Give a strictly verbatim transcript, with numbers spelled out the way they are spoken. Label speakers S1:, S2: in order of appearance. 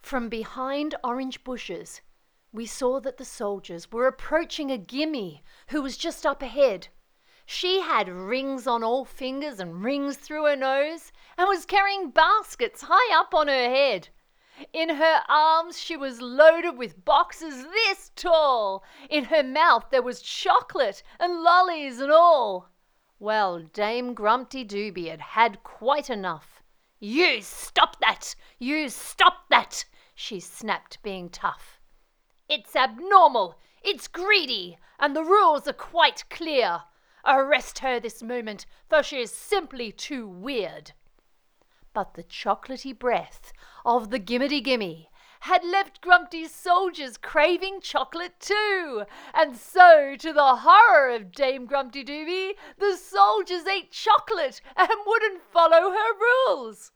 S1: From behind orange bushes, we saw that the soldiers were approaching a gimme who was just up ahead. She had rings on all fingers and rings through her nose and was carrying baskets high up on her head. In her arms she was loaded with boxes this tall. In her mouth there was chocolate and lollies and all. Well, Dame Grumpty Dooby had had quite enough. "You stop that! You stop that!" she snapped, being tough. "It's abnormal, it's greedy, and the rules are quite clear. Arrest her this moment, for she is simply too weird." But the chocolatey breath of the Gimmity Gimme had left Grumpy's soldiers craving chocolate too, and so, to the horror of Dame Grumpty Dooby, the soldiers ate chocolate and wouldn't follow her rules.